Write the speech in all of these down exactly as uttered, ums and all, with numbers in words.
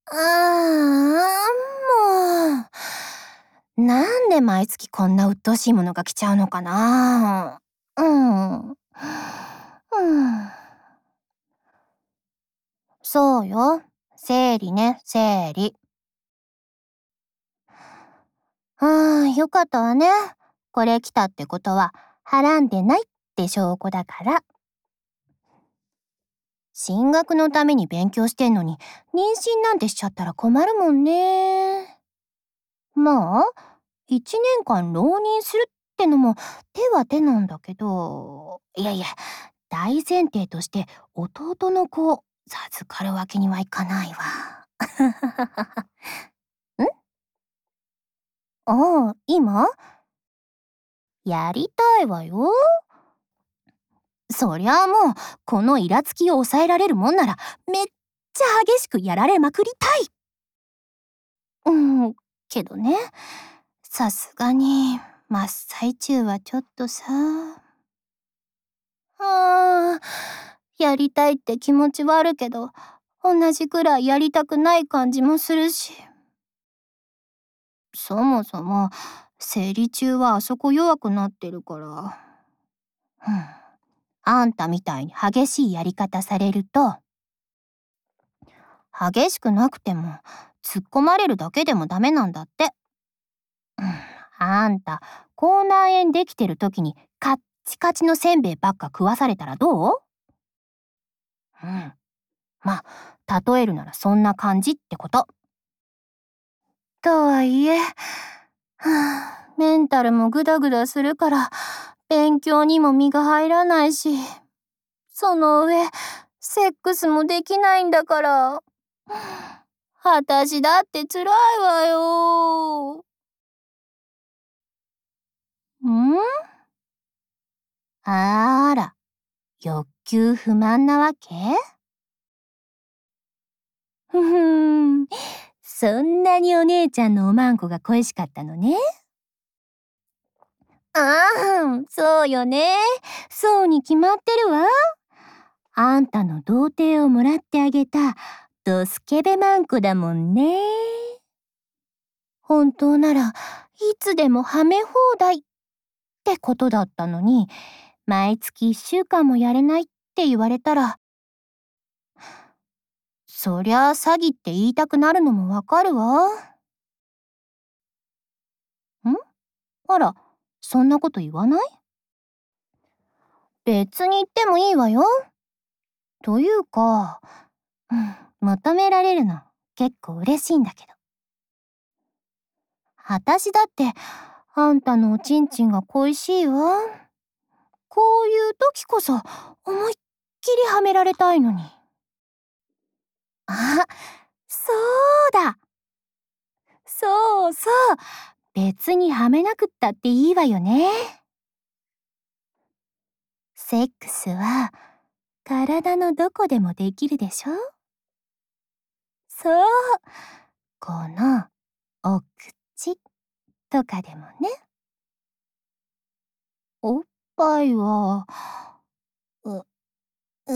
あー、もう。なんで毎月こんな鬱陶しいものが来ちゃうのかな。うん。うん。そうよ。生理ね、生理。ああ、よかったわね。これ来たってことは、はらんでないって証拠だから。進学のために勉強してんのに、妊娠なんてしちゃったら困るもんね。まあ、一年間浪人するってのも手は手なんだけど、いやいや、大前提として弟の子を授かるわけにはいかないわ。んああ、今やりたいわよ。そりゃあもう、このイラつきを抑えられるもんなら、めっちゃ激しくやられまくりたい。うん、けどね、さすがに、真っ最中はちょっとさ。ああ、やりたいって気持ちはあるけど、同じくらいやりたくない感じもするし。そもそも、生理中はあそこ弱くなってるから。うん。あんたみたいに激しいやり方されると、激しくなくても突っ込まれるだけでもダメなんだって。うん、あんた口内炎できてる時にカッチカチのせんべいばっか食わされたらどう？うん。まあ例えるならそんな感じってこと。とはいえ、はあ、メンタルもグダグダするから勉強にも身が入らないし、その上セックスもできないんだから。私だって辛いわよ。ん？あら、欲求不満なわけ？ふふん、そんなにお姉ちゃんのおまんこが恋しかったのね。ああ、そうよね。そうに決まってるわ。あんたの童貞をもらってあげたドスケベマンコだもんね。本当ならいつでもはめ放題ってことだったのに、毎月いっしゅうかんもやれないって言われたら、そりゃ詐欺って言いたくなるのもわかるわ。ん？あら、そんなこと言わない？別に言ってもいいわよ。というか、うん、求められるの結構嬉しいんだけど。私だってあんたのおちんちんが恋しいわ。こういう時こそ思いっきりはめられたいのに。あ、そうだ。そうそう。別にはめなくったっていいわよね。セックスは体のどこでもできるでしょ？そう。このお口とかでもね。おっぱいは、う、うー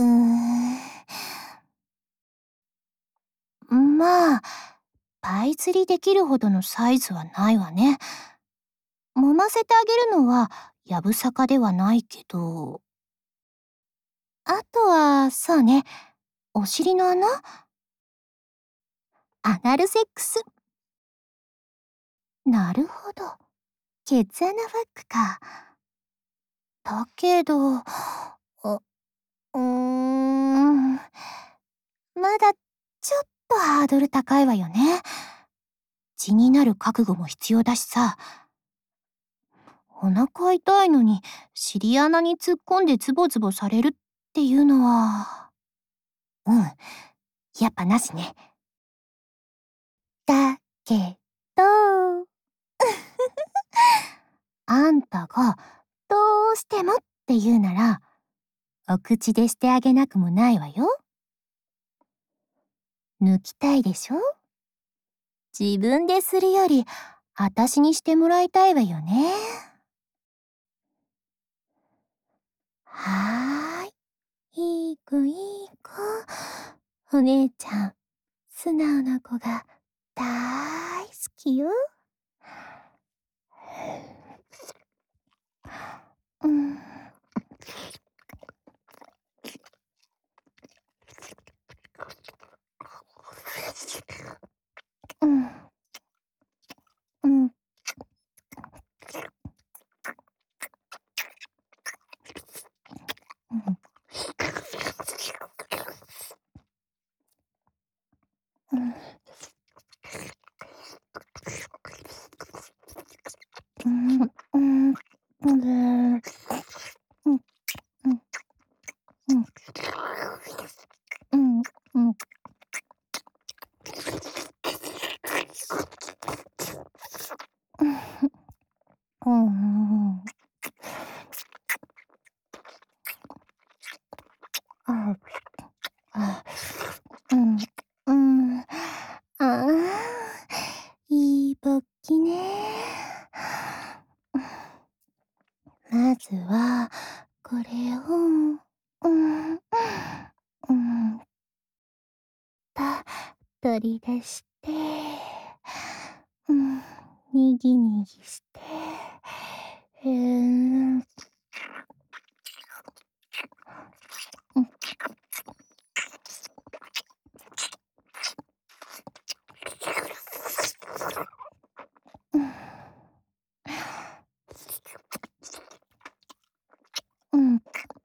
ん。まあ、パイ釣りできるほどのサイズはないわね。揉ませてあげるのはやぶさかではないけど。あとは、そうね、お尻の穴？アナルセックス。なるほど。ケツ穴ファックか。だけど、う、うーん、まだちょっとハードル高いわよね。血になる覚悟も必要だしさ。お腹痛いのに尻穴に突っ込んでズボズボされるっていうのは、うん、やっぱなしね。だけど、あんたがどうしてもって言うなら、お口でしてあげなくもないわよ。抜きたいでしょ？自分でするより、あたしにしてもらいたいわよね。はーい。いい子いい子。お姉ちゃん、 素直な子が大好きよ。うん、うん、うん、うん、うん、うん、うん、うん、うん、うん、うん、うん、うん、あ、あ、うん、うん、ああ、いい勃起ね。まずは、これを、うん、うん、た、取り出して、うん、にぎにぎして、うーん、うん、うん、うん、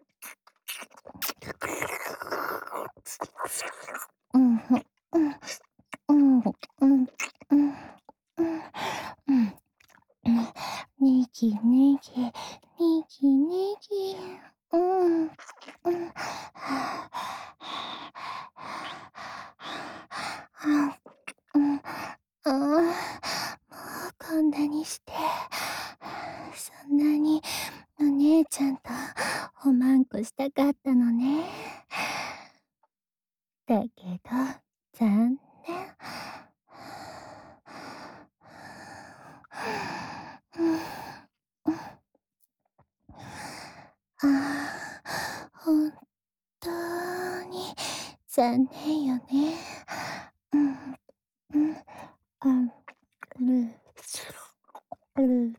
うん、うん、うん、うん、うん、うん、ねぎねぎ、ねぎねぎ、うん、うん、はあ、うん、ああ、もうこんなにして、そんなにお姉ちゃんとおまんこしたかったのね。だけど、残念。ああ、本当に残念よね。うん、うん、あ、る、る、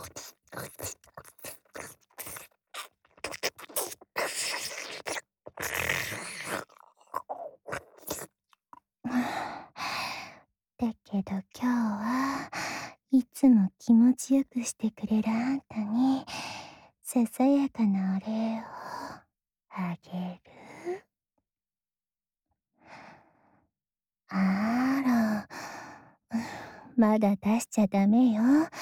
だけど今日はいつも気持ちよくしてくれるあんたにささやかなお礼をあげる。あら、まだ出しちゃダメよ。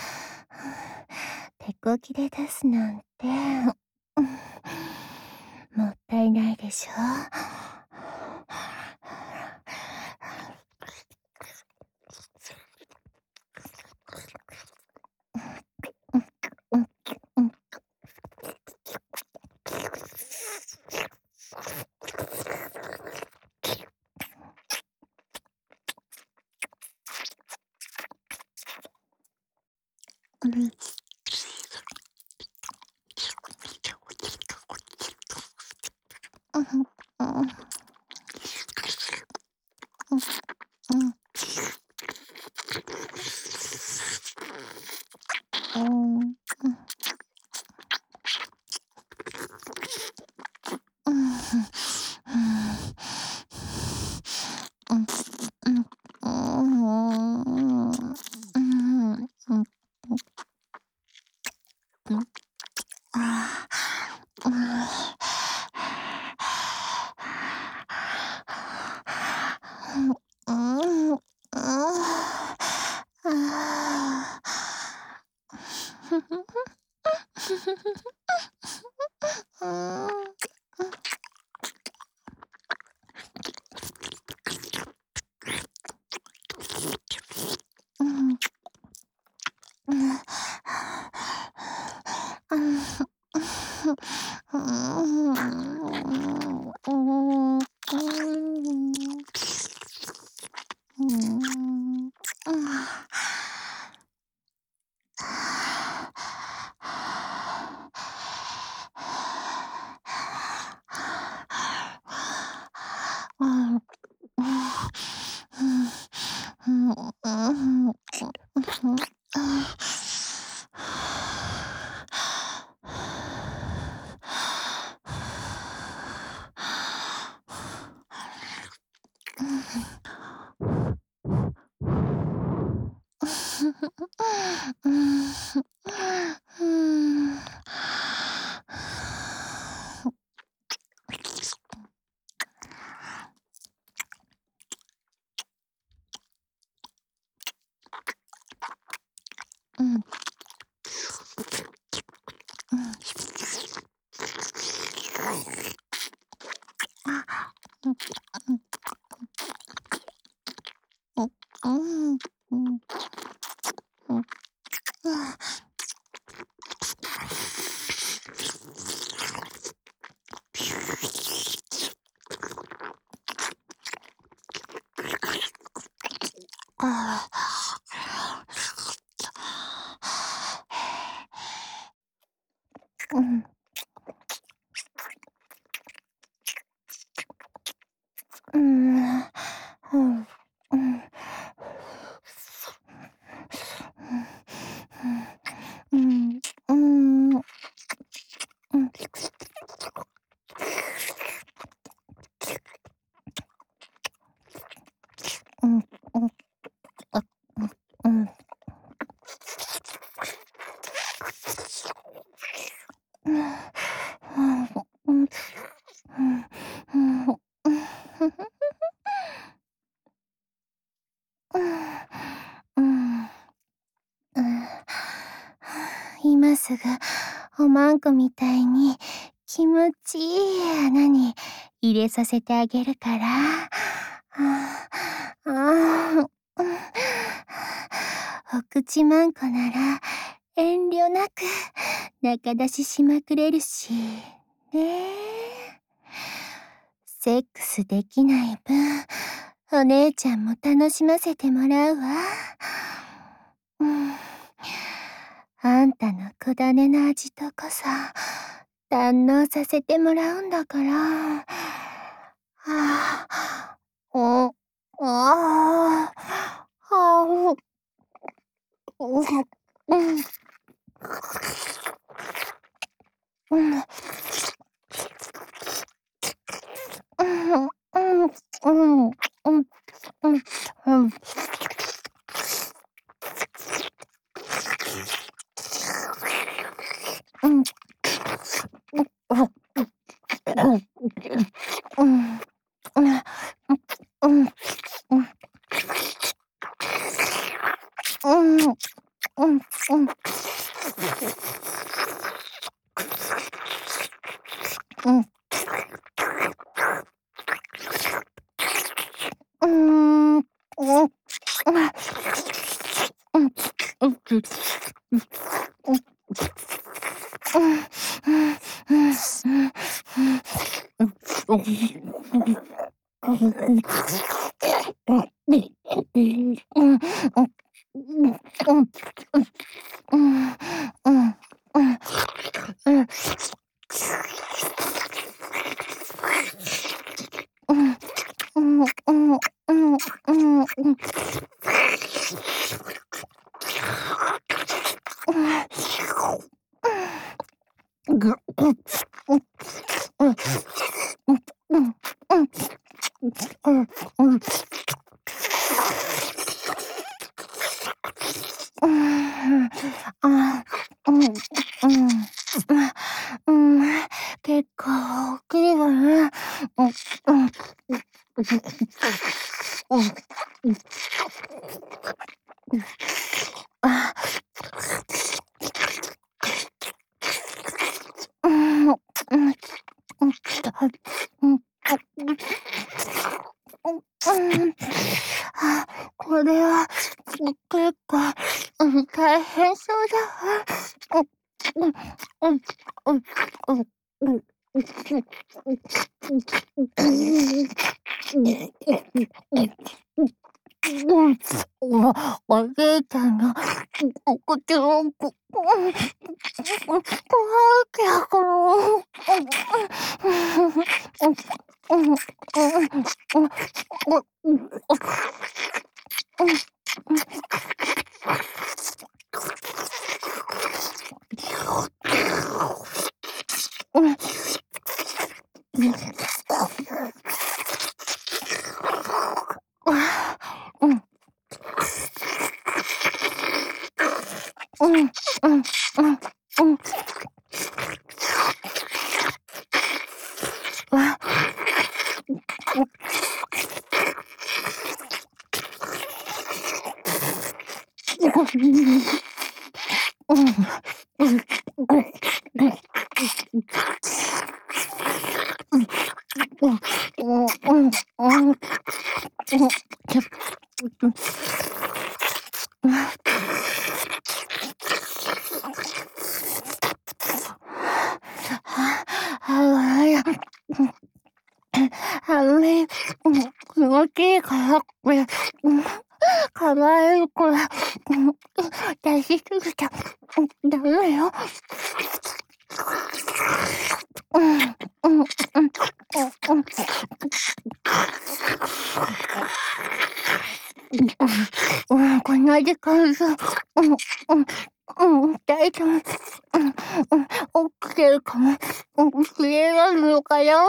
手こきで出すなんて、もったいないでしょ。うん、うん、うん、うん、うん、うん、うん、うん、 今すぐおまんこみたいに気持ちいい穴に入れさせてあげるから。ああ、お口まんこなら遠慮なく中出ししまくれるしね。セックスできない分お姉ちゃんも楽しませてもらうわ。うん、あんたのくだねな味とこそ堪能させてもらうんだから。はあ、お、ああ、あ、う、うん、うん、うん、うん、うん、うん、うん、うん。うん、うん、うん、うん、うん、うん、うん、うん、うん、うん、結構大きいわね。うん、うん、うん、あ、うん、うん、うん、うん、うん、あ、これは結構、うん、大変そうだわ。うん、うん、うん、うん、うん。うん、おおじいちゃんのお口をこ怖いけど。 気持ちいいからって、構えるから、出しすぎちゃダメよ。こんな時間さ、うん、大丈夫。起きてるかも。切れられるのかよ。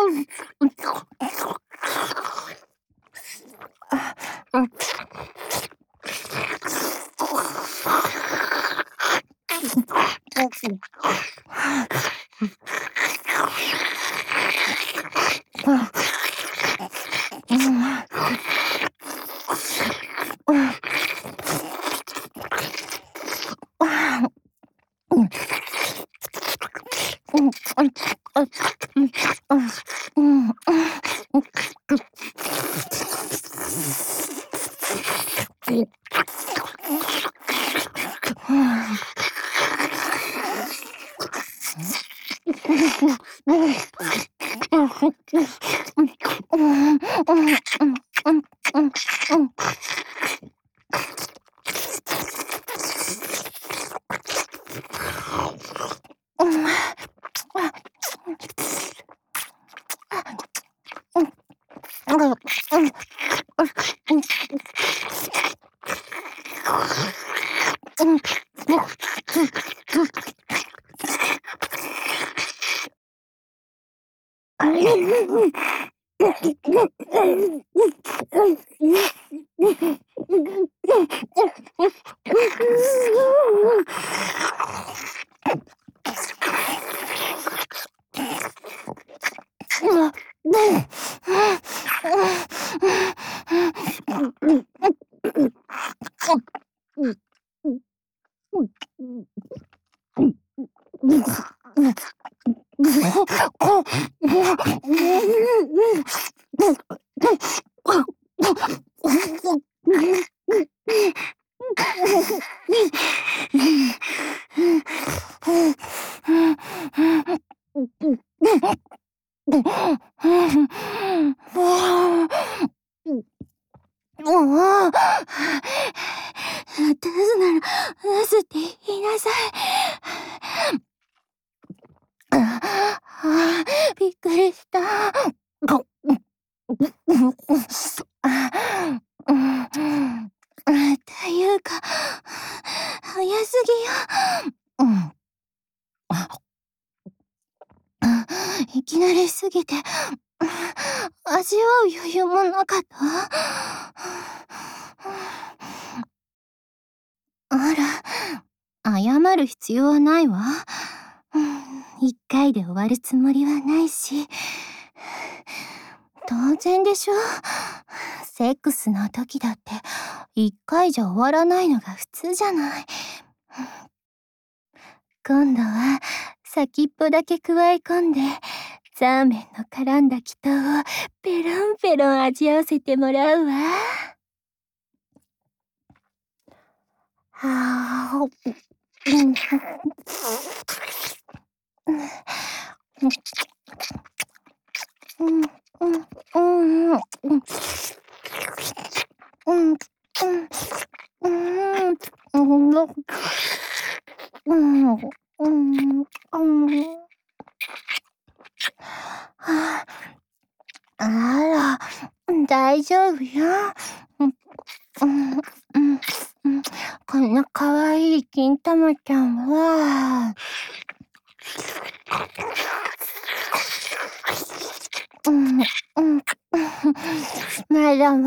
もう、出すなら出すって言いなさい。ああ、びっくりした。っていうか、早すぎよ。いきなりすぎて、味わう余裕もなかった。あら、謝る必要はないわ。一回で終わるつもりはないし。当然でしょ。セックスの時だって一回じゃ終わらないのが普通じゃない。今度は先っぽだけ加え込んで、ザーメンの絡んだ気筒をペロンペロン味わわせてもらうわ。はあ、うん、うん、うん、うん、うん、うん、うん、うん、うん、うん、うん。あら、大丈夫よ。うん、うん、うん。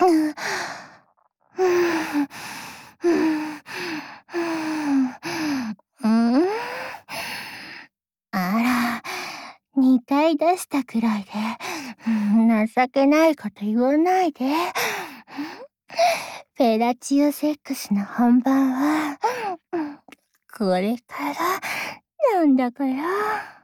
うんうんあら、にかい出したくらいで、うん情けないこと言わないで。フェラチオセックスの本番は、うんこれからなんだから。